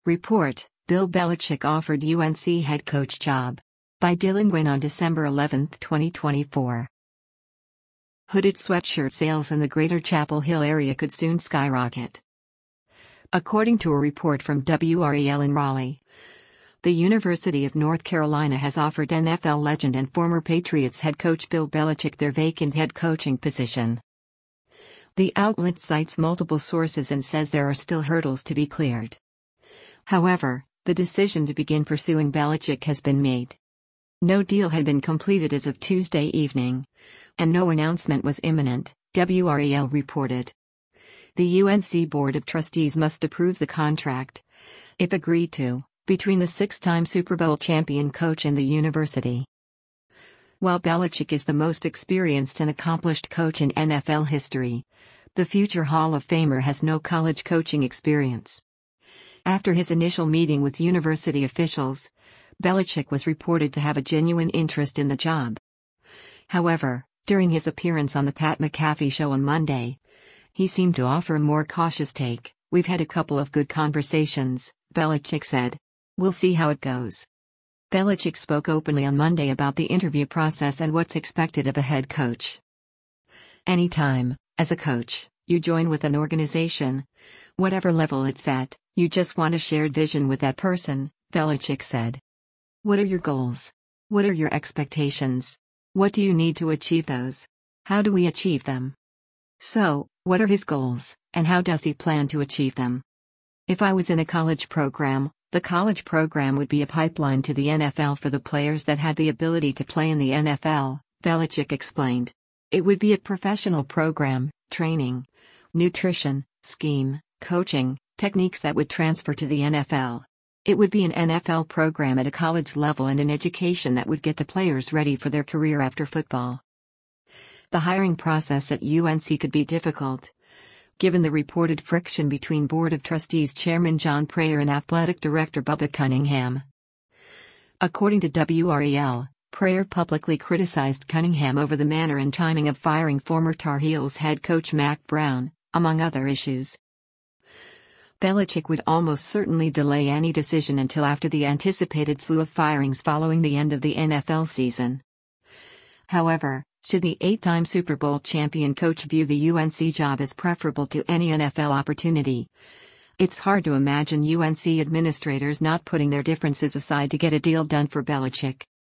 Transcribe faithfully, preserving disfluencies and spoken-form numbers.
Report: Bill Belichick offered U N C head coach job. By Dylan Nguyen on December eleventh, twenty twenty-four. Hooded sweatshirt sales in the Greater Chapel Hill area could soon skyrocket. According to a report from W R A L in Raleigh, the University of North Carolina has offered N F L legend and former Patriots head coach Bill Belichick their vacant head coaching position. The outlet cites multiple sources and says there are still hurdles to be cleared. However, the decision to begin pursuing Belichick has been made. No deal had been completed as of Tuesday evening, and no announcement was imminent, W R A L reported. The U N C Board of Trustees must approve the contract, if agreed to, between the six-time Super Bowl champion coach and the university. While Belichick is the most experienced and accomplished coach in N F L history, the future Hall of Famer has no college coaching experience. After his initial meeting with university officials, Belichick was reported to have a genuine interest in the job. However, during his appearance on the Pat McAfee show on Monday, he seemed to offer a more cautious take. "We've had a couple of good conversations," Belichick said. "We'll see how it goes." Belichick spoke openly on Monday about the interview process and what's expected of a head coach. "Anytime, as a coach, you join with an organization, whatever level it's at, you just want a shared vision with that person," Belichick said. "What are your goals? What are your expectations? What do you need to achieve those? How do we achieve them?" So, what are his goals, and how does he plan to achieve them? "If I was in a college program, the college program would be a pipeline to the N F L for the players that had the ability to play in the N F L, Belichick explained. "It would be a professional program, training, nutrition, scheme, coaching, techniques that would transfer to the N F L. It would be an N F L program at a college level and an education that would get the players ready for their career after football." The hiring process at U N C could be difficult, given the reported friction between Board of Trustees Chairman John Prayer and Athletic Director Bubba Cunningham. According to W R A L, Prayer publicly criticized Cunningham over the manner and timing of firing former Tar Heels head coach Mack Brown, among other issues. Belichick would almost certainly delay any decision until after the anticipated slew of firings following the end of the N F L season. However, should the eight-time Super Bowl champion coach view the U N C job as preferable to any N F L opportunity, it's hard to imagine U N C administrators not putting their differences aside to get a deal done for Belichick.